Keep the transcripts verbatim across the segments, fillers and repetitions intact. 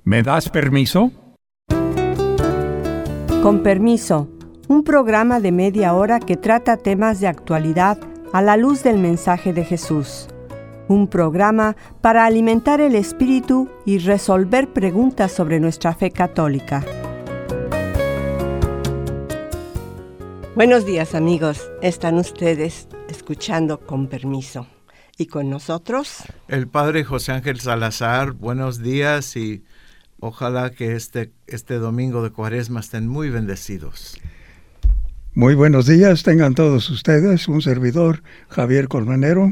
¿Me das permiso? Con permiso, un programa de media hora que trata temas de actualidad a la luz del mensaje de Jesús. Un programa para alimentar el espíritu y resolver preguntas sobre nuestra fe católica. Buenos días, amigos. Están ustedes escuchando Con Permiso. Y con nosotros, el Padre José Ángel Salazar. Buenos días y ojalá que este, este domingo de Cuaresma estén muy bendecidos. Muy buenos días, tengan todos ustedes. Un servidor, Javier Colmenero.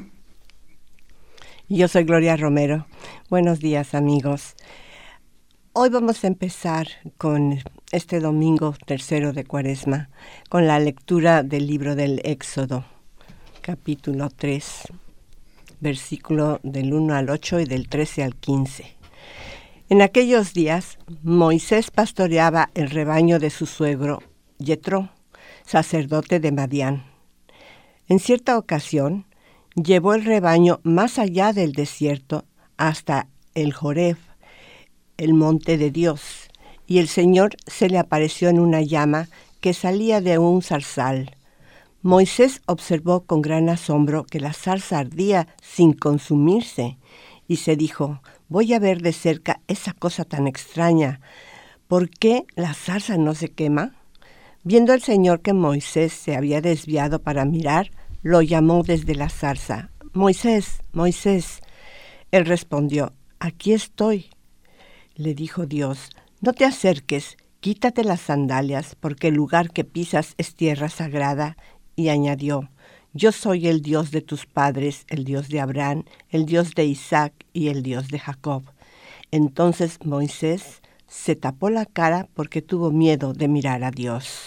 Yo soy Gloria Romero. Buenos días, amigos. Hoy vamos a empezar con este domingo tercero de Cuaresma, con la lectura del libro del Éxodo, capítulo tres, versículo del uno al ocho y del trece al quince. En aquellos días, Moisés pastoreaba el rebaño de su suegro, Yetro, sacerdote de Madián. En cierta ocasión, llevó el rebaño más allá del desierto hasta el Joreb, el monte de Dios, y el Señor se le apareció en una llama que salía de un zarzal. Moisés observó con gran asombro que la zarza ardía sin consumirse, y se dijo: voy a ver de cerca esa cosa tan extraña. ¿Por qué la zarza no se quema? Viendo el Señor que Moisés se había desviado para mirar, lo llamó desde la zarza: Moisés, Moisés. Él respondió: aquí estoy. Le dijo Dios: no te acerques, quítate las sandalias, porque el lugar que pisas es tierra sagrada. Y añadió: yo soy el Dios de tus padres, el Dios de Abraham, el Dios de Isaac y el Dios de Jacob. Entonces Moisés se tapó la cara porque tuvo miedo de mirar a Dios.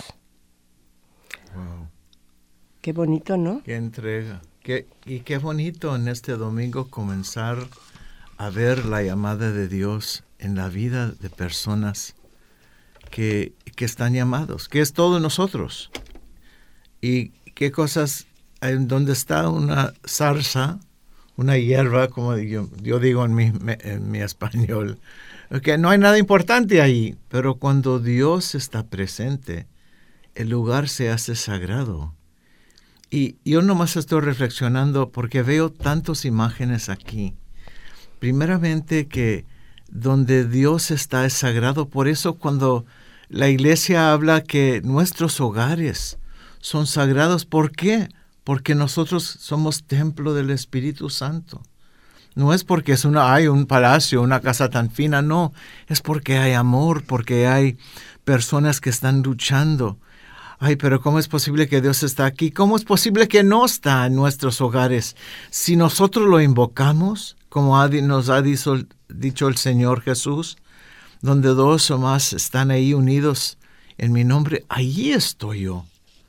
Wow. Qué bonito, ¿no? Qué entrega. Qué, y qué bonito en este domingo comenzar a ver la llamada de Dios en la vida de personas que, que están llamados, que es todos nosotros. Y qué cosas, en donde está una zarza, una hierba, como yo, yo digo en mi, en mi español, que no hay nada importante ahí, pero cuando Dios está presente, el lugar se hace sagrado. Y yo nomás estoy reflexionando porque veo tantas imágenes aquí. Primeramente que donde Dios está es sagrado, por eso cuando la iglesia habla que nuestros hogares son sagrados, ¿por qué? Porque nosotros somos templo del Espíritu Santo. No es porque es una, hay un palacio, una casa tan fina, no. Es porque hay amor, porque hay personas que están luchando. Ay, pero ¿cómo es posible que Dios está aquí? ¿Cómo es posible que no está en nuestros hogares? Si nosotros lo invocamos, como ha, nos ha dicho, dicho el Señor Jesús, donde dos o más están ahí unidos en mi nombre, allí estoy yo.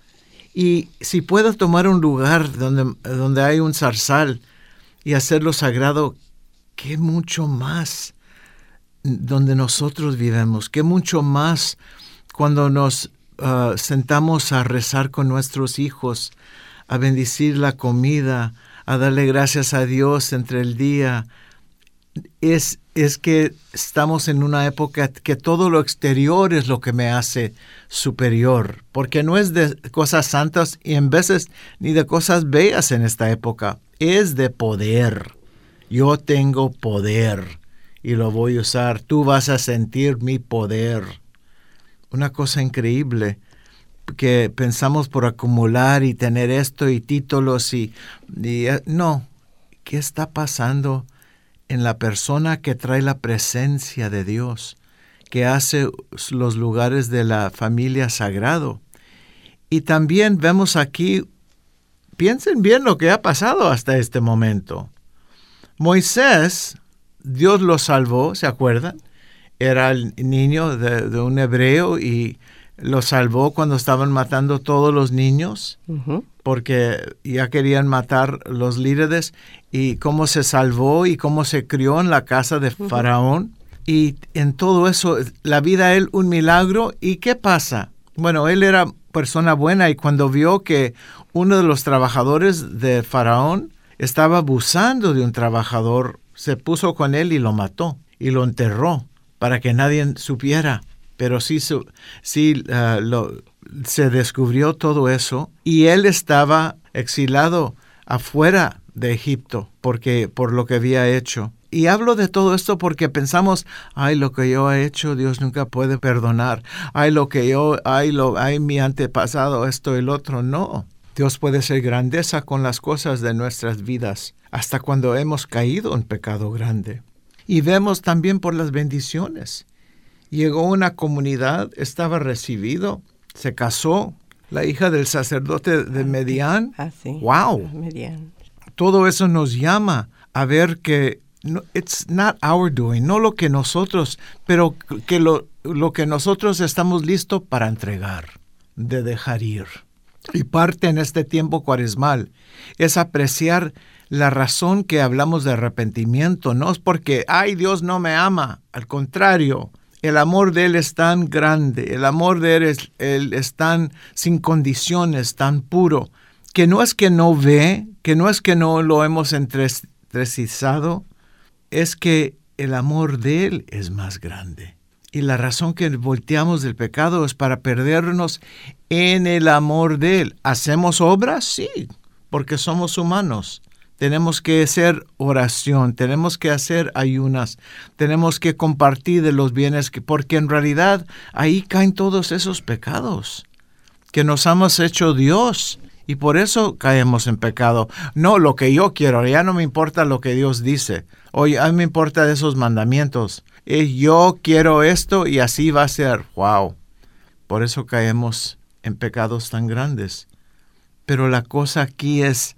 Y si puedo tomar un lugar donde, donde hay un zarzal y hacerlo sagrado, qué mucho más donde nosotros vivimos, qué mucho más cuando nos uh, sentamos a rezar con nuestros hijos, a bendecir la comida, a darle gracias a Dios entre el día. Es, es que estamos en una época que todo lo exterior es lo que me hace superior, porque no es de cosas santas y en veces ni de cosas bellas en esta época, es de poder. Yo tengo poder y lo voy a usar, tú vas a sentir mi poder. Una cosa increíble que pensamos por acumular y tener esto y títulos y, y no, ¿qué está pasando en la persona que trae la presencia de Dios, que hace los lugares de la familia sagrado? Y también vemos aquí, piensen bien lo que ha pasado hasta este momento. Moisés, Dios lo salvó, ¿se acuerdan? Era el niño de, de un hebreo y lo salvó cuando estaban matando todos los niños, uh-huh. porque ya querían matar los líderes, y cómo se salvó y cómo se crió en la casa de uh-huh. Faraón. Y en todo eso, la vida de él un milagro. ¿Y qué pasa? Bueno, él era persona buena y cuando vio que uno de los trabajadores de Faraón estaba abusando de un trabajador, se puso con él y lo mató y lo enterró. para que nadie supiera, pero sí, su, sí uh, lo, se descubrió todo eso, y él estaba exilado afuera de Egipto porque, por lo que había hecho. Y hablo de todo esto porque pensamos, ay, lo que yo he hecho, Dios nunca puede perdonar. Ay, lo que yo, ay, lo, ay, mi antepasado, esto y el otro. No, Dios puede ser grandeza con las cosas de nuestras vidas, hasta cuando hemos caído en pecado grande. Y vemos también por las bendiciones. Llegó una comunidad, estaba recibido, se casó, la hija del sacerdote de Medián. Ah, sí. ¡Wow! Medián. Todo eso nos llama a ver que no, it's not our doing, no lo que nosotros, pero que lo, lo que nosotros estamos listos para entregar, de dejar ir. Y parte en este tiempo cuaresmal es apreciar la razón que hablamos de arrepentimiento. No es porque, ay, Dios no me ama. Al contrario, el amor de Él es tan grande, el amor de Él es, Él es tan sin condiciones, tan puro, que no es que no ve, que no es que no lo hemos entrecizado, es que el amor de Él es más grande. Y la razón que volteamos del pecado es para perdernos en el amor de Él. ¿Hacemos obras? Sí, porque somos humanos. Tenemos que hacer oración, tenemos que hacer ayunas, tenemos que compartir de los bienes, que, porque en realidad ahí caen todos esos pecados que nos hemos hecho Dios. Y por eso caemos en pecado. No lo que yo quiero, ya no me importa lo que Dios dice. Oye, a mí me importa esos mandamientos. Y yo quiero esto y así va a ser. ¡Wow! Por eso caemos en pecados tan grandes. Pero la cosa aquí es,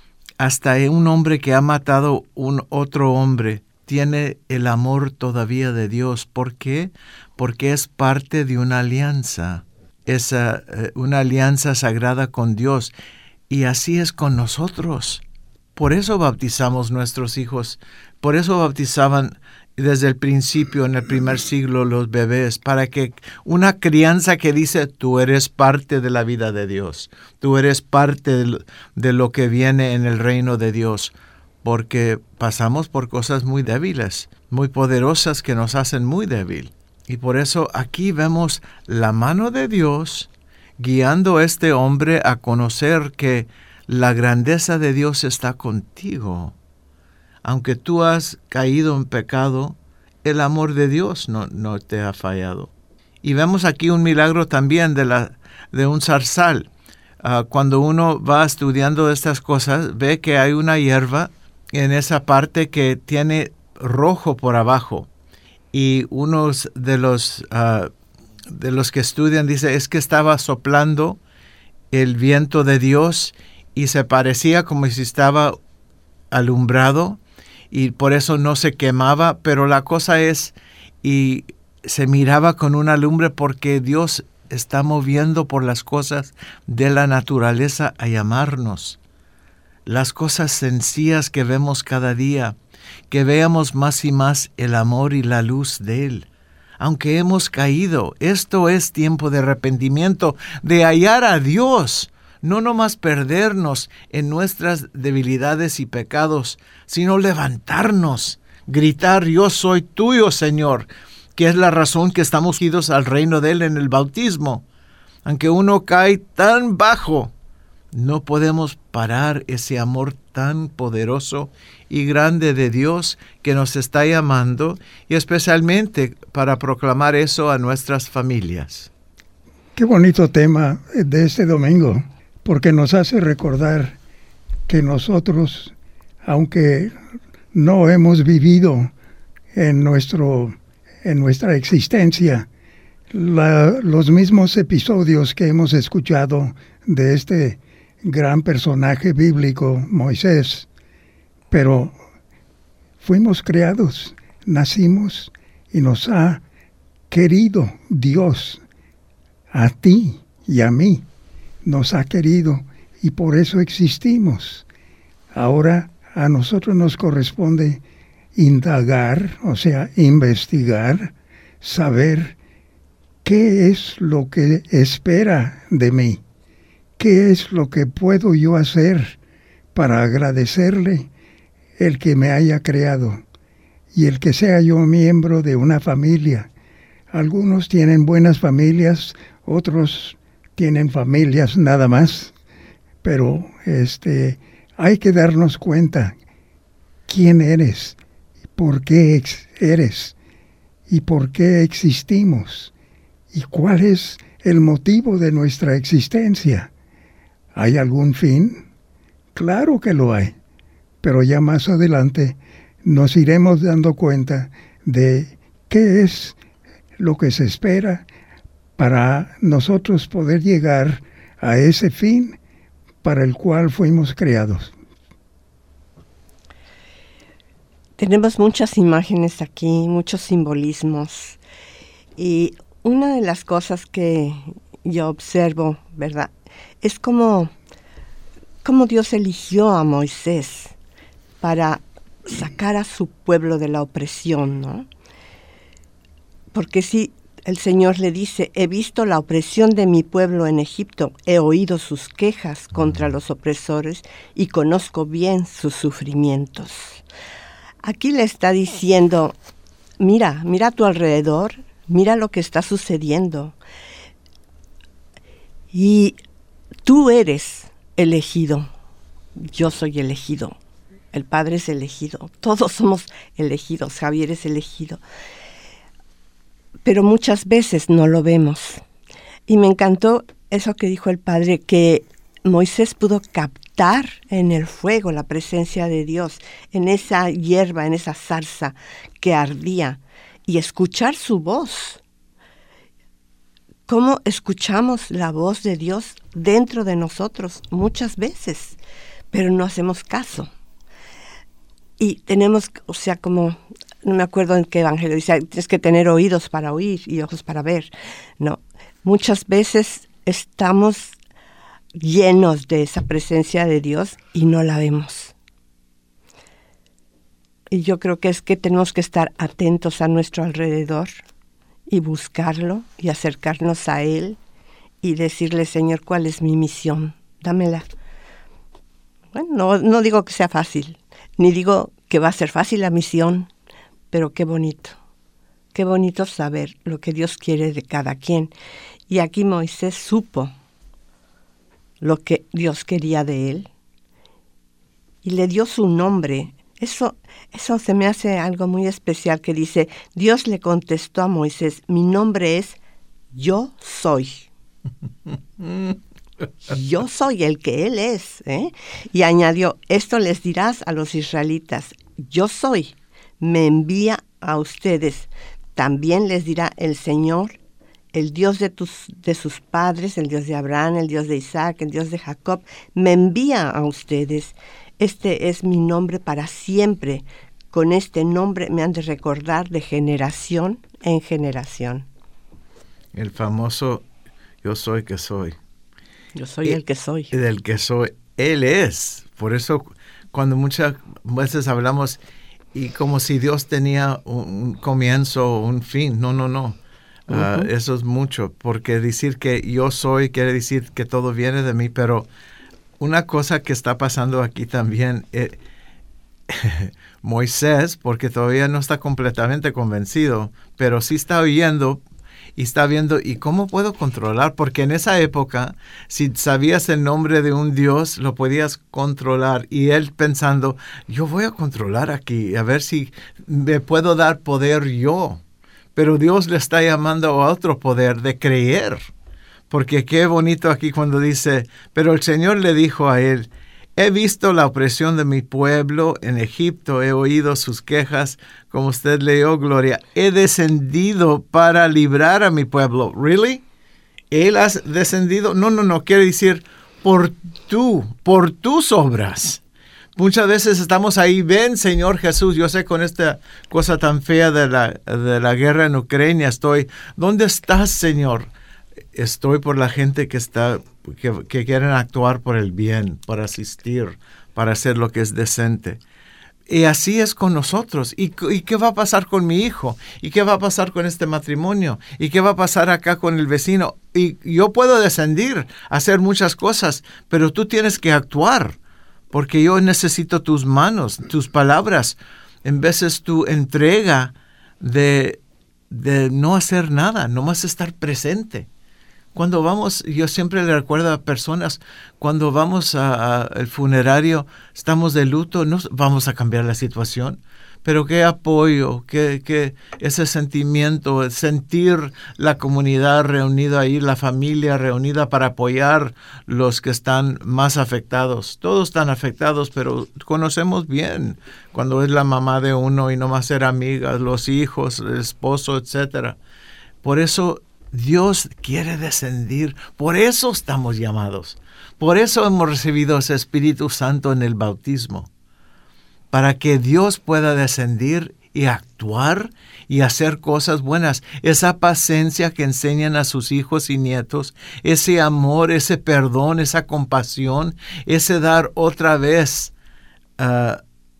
hasta un hombre que ha matado un otro hombre tiene el amor todavía de Dios. ¿Por qué? Porque es parte de una alianza. Es uh, una alianza sagrada con Dios, y así es con nosotros. Por eso bautizamos nuestros hijos, por eso bautizaban desde el principio, en el primer siglo, los bebés, para que una crianza que dice, tú eres parte de la vida de Dios, tú eres parte de lo, de lo que viene en el reino de Dios, porque pasamos por cosas muy débiles, muy poderosas que nos hacen muy débil. Y por eso aquí vemos la mano de Dios guiando a este hombre a conocer que la grandeza de Dios está contigo. Aunque tú has caído en pecado, el amor de Dios no, no te ha fallado. Y vemos aquí un milagro también de, la, de un zarzal. Uh, cuando uno va estudiando estas cosas, ve que hay una hierba en esa parte que tiene rojo por abajo. Y unos de los, uh, de los que estudian dice, es que estaba soplando el viento de Dios y se parecía como si estaba alumbrado y por eso no se quemaba, pero la cosa es, y se miraba con una lumbre porque Dios está moviendo por las cosas de la naturaleza a llamarnos. Las cosas sencillas que vemos cada día, que veamos más y más el amor y la luz de Él. Aunque hemos caído, esto es tiempo de arrepentimiento, de hallar a Dios, no nomás perdernos en nuestras debilidades y pecados, sino levantarnos, gritar, yo soy tuyo, Señor, que es la razón que estamos unidos al reino de Él en el bautismo. Aunque uno cae tan bajo, no podemos parar ese amor tan poderoso y grande de Dios que nos está llamando, y especialmente para proclamar eso a nuestras familias. Qué bonito tema de este domingo, porque nos hace recordar que nosotros, aunque no hemos vivido en, nuestro, en nuestra existencia la, los mismos episodios que hemos escuchado de este gran personaje bíblico, Moisés, pero fuimos creados, nacimos y nos ha querido Dios, a ti y a mí, nos ha querido y por eso existimos. Ahora a nosotros nos corresponde indagar, o sea, investigar, saber qué es lo que espera de mí. ¿Qué es lo que puedo yo hacer para agradecerle el que me haya creado y el que sea yo miembro de una familia. Algunos tienen buenas familias, otros tienen familias nada más, pero este, hay que darnos cuenta quién eres, por qué eres y por qué existimos y cuál es el motivo de nuestra existencia. ¿Hay algún fin? Claro que lo hay, pero ya más adelante nos iremos dando cuenta de qué es lo que se espera para nosotros poder llegar a ese fin para el cual fuimos creados. Tenemos muchas imágenes aquí, muchos simbolismos, y una de las cosas que yo observo, ¿verdad?, es como, como Dios eligió a Moisés para sacar a su pueblo de la opresión, ¿no? Porque si el Señor le dice, he visto la opresión de mi pueblo en Egipto, he oído sus quejas contra los opresores y conozco bien sus sufrimientos. Aquí le está diciendo, mira, mira a tu alrededor, mira lo que está sucediendo. Y tú eres elegido, yo soy elegido, el Padre es elegido, todos somos elegidos, Javier es elegido. Pero muchas veces no lo vemos. Y me encantó eso que dijo el Padre, que Moisés pudo captar en el fuego la presencia de Dios, en esa hierba, en esa zarza que ardía, y escuchar su voz. ¿Cómo escuchamos la voz de Dios dentro de nosotros? Muchas veces, pero no hacemos caso. Y tenemos, o sea, como, no me acuerdo en qué evangelio dice, tienes que tener oídos para oír y ojos para ver. No, muchas veces estamos llenos de esa presencia de Dios y no la vemos. Y yo creo que es que tenemos que estar atentos a nuestro alrededor y buscarlo y acercarnos a Él y decirle, Señor, ¿cuál es mi misión? Dámela. Bueno, no, no digo que sea fácil, ni digo que va a ser fácil la misión, pero qué bonito, qué bonito saber lo que Dios quiere de cada quien. Y aquí Moisés supo lo que Dios quería de él y le dio su nombre. Eso, eso se me hace algo muy especial, que dice, Dios le contestó a Moisés, mi nombre es Yo Soy. Yo soy el que Él es, ¿eh? Y añadió, esto les dirás a los israelitas, yo soy, me envía a ustedes. También les dirá el Señor, el Dios de, tus, de sus padres, el Dios de Abraham, el Dios de Isaac, el Dios de Jacob, me envía a ustedes. Este es mi nombre para siempre. Con este nombre me han de recordar de generación en generación. El famoso yo soy que soy. Yo soy y, el que soy. Del que soy. Él es. Por eso cuando muchas veces hablamos y como si Dios tenía un comienzo o un fin. No, no, no. Uh, uh-huh. Eso es mucho. Porque decir que yo soy quiere decir que todo viene de mí, pero una cosa que está pasando aquí también, eh, Moisés, porque todavía no está completamente convencido, pero sí está oyendo y está viendo, ¿y cómo puedo controlar? Porque en esa época, si sabías el nombre de un Dios, lo podías controlar. Y él pensando, yo voy a controlar aquí, a ver si me puedo dar poder yo. Pero Dios le está llamando a otro poder de creer. Porque qué bonito aquí cuando dice, pero el Señor le dijo a él, he visto la opresión de mi pueblo en Egipto, he oído sus quejas, como usted leyó, Gloria, he descendido para librar a mi pueblo. ¿Really? ¿Él ha descendido? No, no, no, quiere decir por tú, por tus obras. Muchas veces estamos ahí, ven Señor Jesús, yo sé con esta cosa tan fea de la, de la guerra en Ucrania estoy, ¿dónde estás Señor? Estoy por la gente que está, que, que quieren actuar por el bien, para asistir, para hacer lo que es decente. Y así es con nosotros. ¿Y, ¿Y qué va a pasar con mi hijo? ¿Y qué va a pasar con este matrimonio? ¿Y qué va a pasar acá con el vecino? Y yo puedo descendir, hacer muchas cosas, pero tú tienes que actuar, porque yo necesito tus manos, tus palabras. en veces tu entrega de, de no hacer nada, nomás estar presente. Cuando vamos, yo siempre le recuerdo a personas, cuando vamos al funerario, estamos de luto, no vamos a cambiar la situación, pero qué apoyo, qué, qué ese sentimiento, sentir la comunidad reunida ahí, la familia reunida para apoyar los que están más afectados. Todos están afectados, pero conocemos bien cuando es la mamá de uno y nomás ser amigas, los hijos, el esposo, etcétera. Por eso Dios quiere descendir, por eso estamos llamados, por eso hemos recibido ese Espíritu Santo en el bautismo, para que Dios pueda descendir y actuar y hacer cosas buenas. Esa paciencia que enseñan a sus hijos y nietos, ese amor, ese perdón, esa compasión, ese dar otra vez uh,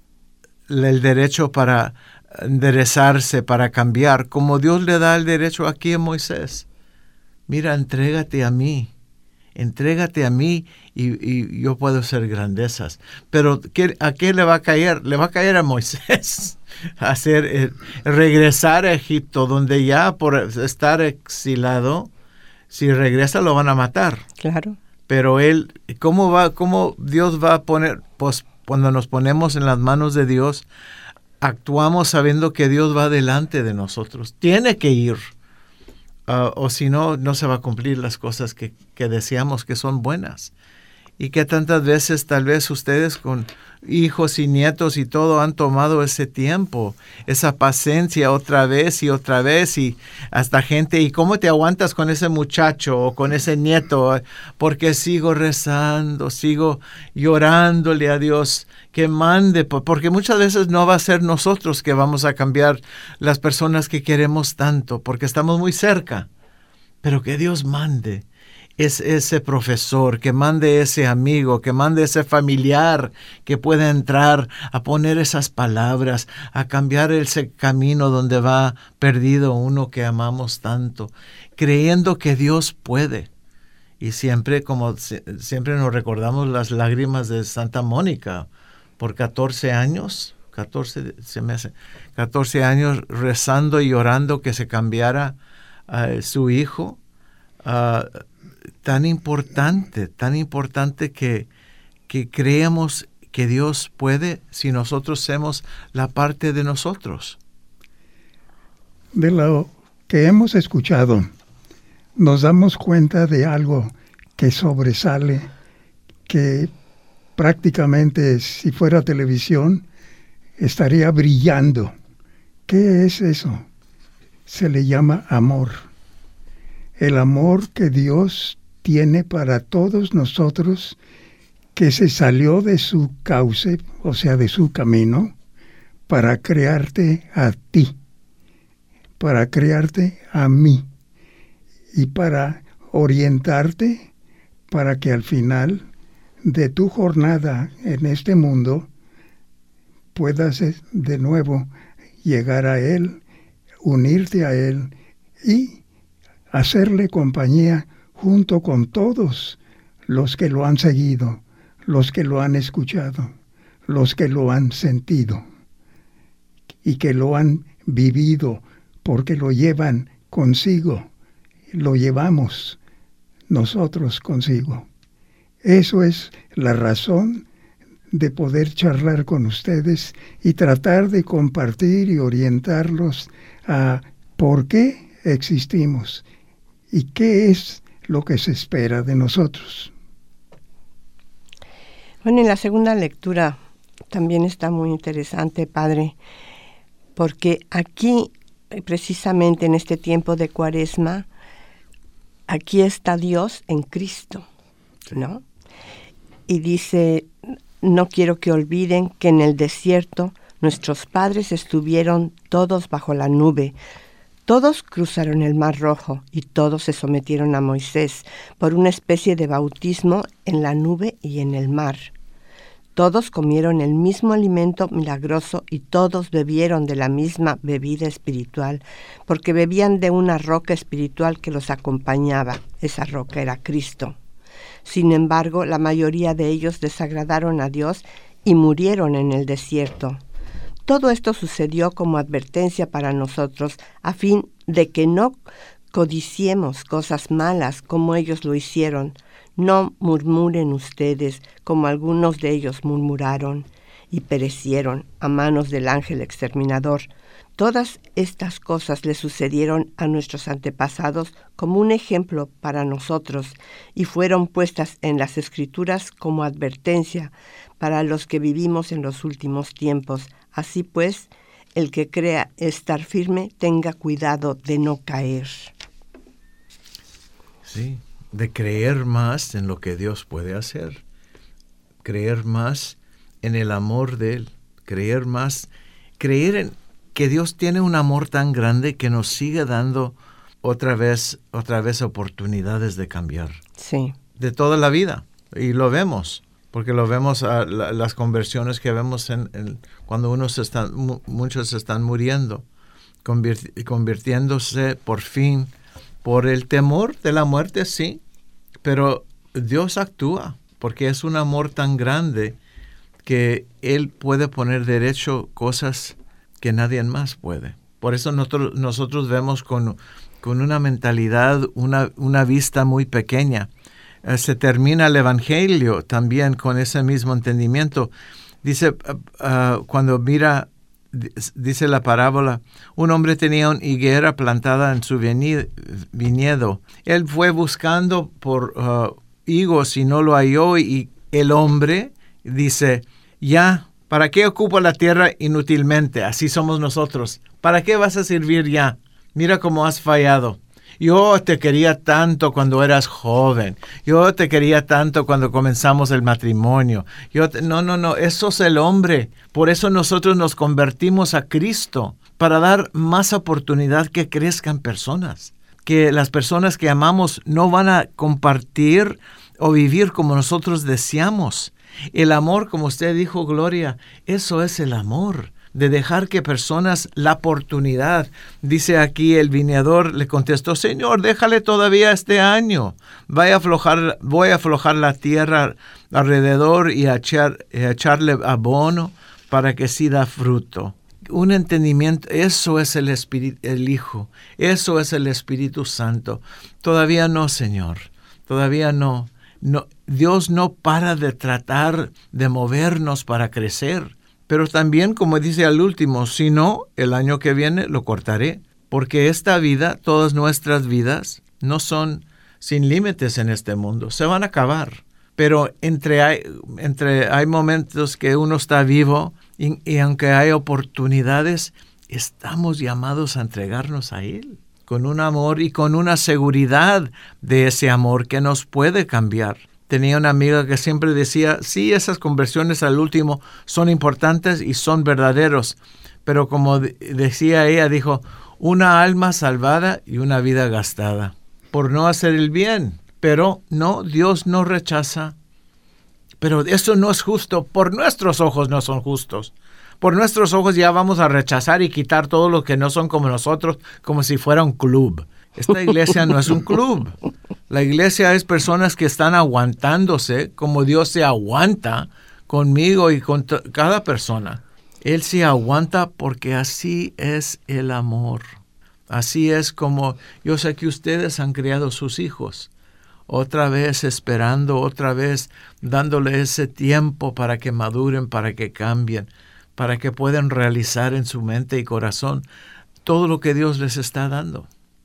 el derecho para enderezarse, para cambiar, como Dios le da el derecho aquí a Moisés. Mira, entrégate a mí, entrégate a mí y, y yo puedo hacer grandezas. Pero ¿qué, ¿a qué le va a caer? Le va a caer a Moisés, a hacer, eh, regresar a Egipto, donde ya por estar exilado, si regresa lo van a matar. Claro. Pero él, ¿cómo va, cómo Dios va a poner, pues cuando nos ponemos en las manos de Dios, actuamos sabiendo que Dios va delante de nosotros. Tiene que ir. Uh, o si no, no se va a cumplir las cosas que, que deseamos que son buenas. Y que tantas veces tal vez ustedes con hijos y nietos y todo han tomado ese tiempo, esa paciencia otra vez y otra vez y hasta gente, ¿y cómo te aguantas con ese muchacho o con ese nieto? Porque sigo rezando, sigo llorándole a Dios que mande, porque muchas veces no va a ser nosotros que vamos a cambiar las personas que queremos tanto, porque estamos muy cerca, pero que Dios mande. Es ese profesor, que mande ese amigo, que mande ese familiar que pueda entrar a poner esas palabras, a cambiar ese camino donde va perdido uno que amamos tanto, creyendo que Dios puede. Y siempre, como siempre nos recordamos las lágrimas de Santa Mónica, por catorce años, catorce, se me hace, catorce años rezando y llorando que se cambiara uh, su hijo. Uh, Tan importante, tan importante que, que creemos que Dios puede si nosotros hacemos la parte de nosotros. De lo que hemos escuchado, nos damos cuenta de algo que sobresale, que prácticamente si fuera televisión estaría brillando. ¿Qué es eso? Se le llama amor. El amor que Dios tiene para todos nosotros, que se salió de su cauce, o sea, de su camino, para crearte a ti, para crearte a mí, y para orientarte para que al final de tu jornada en este mundo puedas de nuevo llegar a Él, unirte a Él y hacerle compañía junto con todos los que lo han seguido, los que lo han escuchado, los que lo han sentido y que lo han vivido porque lo llevan consigo, lo llevamos nosotros consigo. Eso es la razón de poder charlar con ustedes y tratar de compartir y orientarlos a por qué existimos y qué es lo que se espera de nosotros. Bueno, en la segunda lectura también está muy interesante, Padre, porque aquí, precisamente en este tiempo de Cuaresma, aquí está Dios en Cristo, ¿no? Y dice, no quiero que olviden que en el desierto nuestros padres estuvieron todos bajo la nube. Todos cruzaron el Mar Rojo y todos se sometieron a Moisés por una especie de bautismo en la nube y en el mar. Todos comieron el mismo alimento milagroso y todos bebieron de la misma bebida espiritual, porque bebían de una roca espiritual que los acompañaba. Esa roca era Cristo. Sin embargo, la mayoría de ellos desagradaron a Dios y murieron en el desierto. Todo esto sucedió como advertencia para nosotros, a fin de que no codiciemos cosas malas como ellos lo hicieron. No murmuren ustedes como algunos de ellos murmuraron y perecieron a manos del ángel exterminador. Todas estas cosas le sucedieron a nuestros antepasados como un ejemplo para nosotros y fueron puestas en las Escrituras como advertencia para los que vivimos en los últimos tiempos. Así pues, el que crea estar firme, tenga cuidado de no caer. Sí, de creer más en lo que Dios puede hacer, creer más en el amor de Él, creer más, creer en que Dios tiene un amor tan grande que nos sigue dando otra vez, otra vez oportunidades de cambiar. Sí. De toda la vida. Y lo vemos, porque lo vemos a la, las conversiones que vemos en, en cuando unos están, mu, muchos están muriendo, convirti, convirtiéndose por fin por el temor de la muerte, sí, pero Dios actúa, porque es un amor tan grande que Él puede poner derecho cosas que nadie más puede. Por eso nosotros, nosotros vemos con, con una mentalidad, una, una vista muy pequeña. Eh, se termina el Evangelio también con ese mismo entendimiento. Dice, uh, uh, cuando mira, dice la parábola, un hombre tenía una higuera plantada en su viñedo. Él fue buscando por uh, higos y no lo halló, y el hombre dice, ya, ¿para qué ocupo la tierra inútilmente? Así somos nosotros. ¿Para qué vas a servir ya? Mira cómo has fallado. Yo te quería tanto cuando eras joven. Yo te quería tanto cuando comenzamos el matrimonio. Yo te... No, no, no. Eso es el hombre. Por eso nosotros nos convertimos a Cristo, para dar más oportunidad que crezcan personas. Que las personas que amamos no van a compartir o vivir como nosotros deseamos. El amor, como usted dijo, Gloria, eso es el amor, de dejar que personas la oportunidad. Dice aquí el viñador, le contestó, Señor, déjale todavía este año. Voy a aflojar, voy a aflojar la tierra alrededor y a, echar, a echarle abono para que sí da fruto. Un entendimiento, eso es el Espíritu, el Hijo, eso es el Espíritu Santo. Todavía no, Señor, todavía no. No, Dios no para de tratar de movernos para crecer, pero también, como dice al último, si no, el año que viene lo cortaré, porque esta vida, todas nuestras vidas, no son sin límites en este mundo, se van a acabar, pero entre hay, entre hay momentos que uno está vivo y, y aunque hay oportunidades, estamos llamados a entregarnos a Él, con un amor y con una seguridad de ese amor que nos puede cambiar. Tenía una amiga que siempre decía, sí, esas conversiones al último son importantes y son verdaderos, pero como de- decía ella, dijo, una alma salvada y una vida gastada por no hacer el bien. Pero no, Dios no rechaza. Pero eso no es justo, por nuestros ojos no son justos. Por nuestros ojos ya vamos a rechazar y quitar todo lo que no son como nosotros, como si fuera un club. Esta iglesia no es un club. La iglesia es personas que están aguantándose como Dios se aguanta conmigo y con t- cada persona. Él se aguanta porque así es el amor. Así es como yo sé que ustedes han criado sus hijos. Otra vez esperando, otra vez dándole ese tiempo para que maduren, para que cambien, para que puedan realizar en su mente y corazón todo lo que Dios les está dando.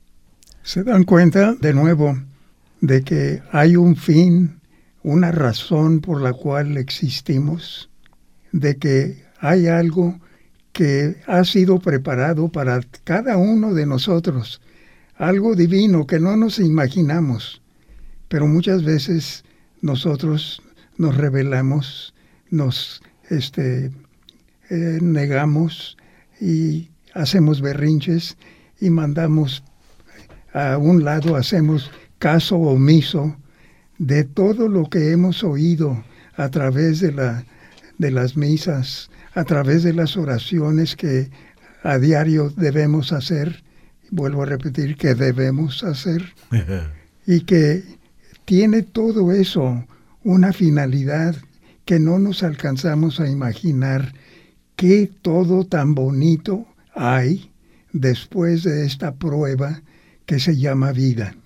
Se dan cuenta de nuevo de que hay un fin, una razón por la cual existimos, de que hay algo que ha sido preparado para cada uno de nosotros, algo divino que no nos imaginamos, pero muchas veces nosotros nos rebelamos, nos este, eh, negamos y hacemos berrinches y mandamos a un lado, hacemos caso omiso de todo lo que hemos oído a través de, la, de las misas, a través de las oraciones que a diario debemos hacer, vuelvo a repetir que debemos hacer, y que tiene todo eso una finalidad que no nos alcanzamos a imaginar qué todo tan bonito hay después de esta prueba que se llama vida.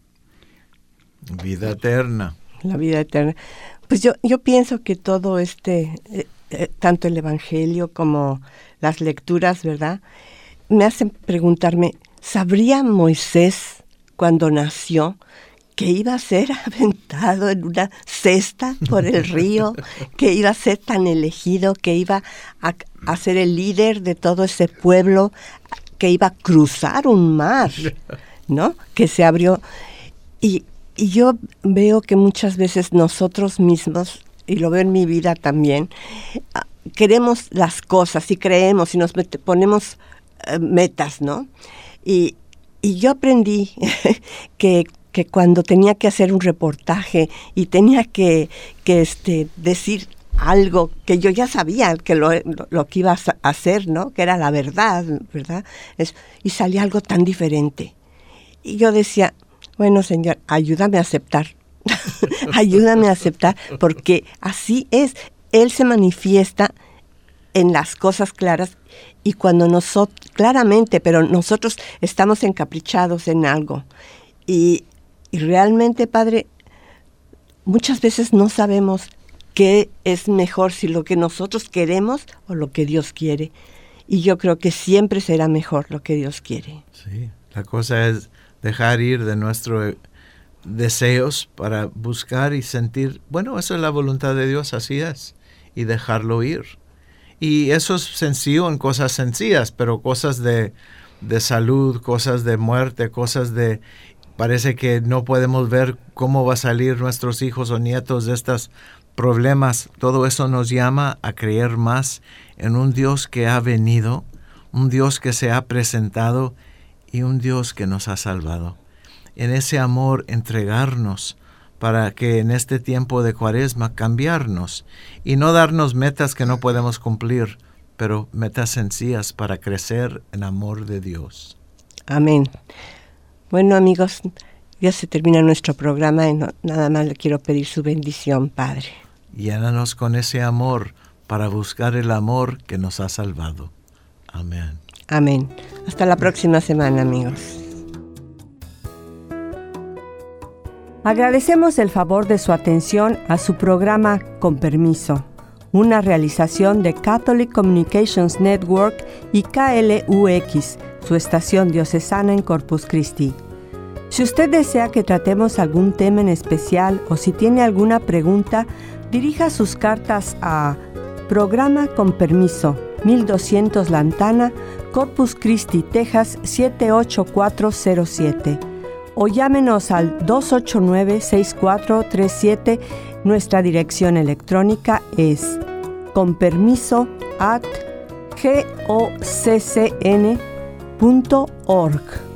Vida eterna. La vida eterna. Pues yo, yo pienso que todo este, eh, eh, tanto el Evangelio como las lecturas, ¿verdad?, me hacen preguntarme, ¿sabría Moisés cuando nació que iba a ser aventado en una cesta por el río, que iba a ser tan elegido, que iba a, a ser el líder de todo ese pueblo, que iba a cruzar un mar, ¿no?, que se abrió? Y, y yo veo que muchas veces nosotros mismos, y lo veo en mi vida también, queremos las cosas y creemos y nos met- ponemos uh, metas, ¿no? Y, y yo aprendí que que cuando tenía que hacer un reportaje y tenía que, que este, decir algo que yo ya sabía que lo, lo, lo que iba a hacer, ¿no?, que era la verdad, ¿verdad? Es, y salía algo tan diferente. Y yo decía, bueno, Señor, ayúdame a aceptar. Ayúdame a aceptar, porque así es. Él se manifiesta en las cosas claras y cuando nosotros, claramente, pero nosotros estamos encaprichados en algo. Y Y realmente, Padre, muchas veces no sabemos qué es mejor, si lo que nosotros queremos o lo que Dios quiere. Y yo creo que siempre será mejor lo que Dios quiere. Sí, la cosa es dejar ir de nuestros deseos para buscar y sentir, bueno, eso es la voluntad de Dios, así es, y dejarlo ir. Y eso es sencillo en cosas sencillas, pero cosas de, de salud, cosas de muerte, cosas de... Parece que no podemos ver cómo va a salir nuestros hijos o nietos de estos problemas. Todo eso nos llama a creer más en un Dios que ha venido, un Dios que se ha presentado y un Dios que nos ha salvado. En ese amor entregarnos para que en este tiempo de Cuaresma cambiarnos y no darnos metas que no podemos cumplir, pero metas sencillas para crecer en amor de Dios. Amén. Bueno, amigos, ya se termina nuestro programa y no, nada más le quiero pedir su bendición, Padre. Llénanos con ese amor para buscar el amor que nos ha salvado. Amén. Amén. Hasta la próxima semana, amigos. Agradecemos el favor de su atención a su programa Con Permiso, una realización de Catholic Communications Network y K L U X, su estación diocesana en Corpus Christi. Si usted desea que tratemos algún tema en especial o si tiene alguna pregunta, dirija sus cartas a Programa Con Permiso, mil doscientos Lantana, Corpus Christi, Texas siete ocho cuatro cero siete, o llámenos al dos ocho nueve, seis cuatro tres siete. Nuestra dirección electrónica es conpermiso arroba goccn punto org.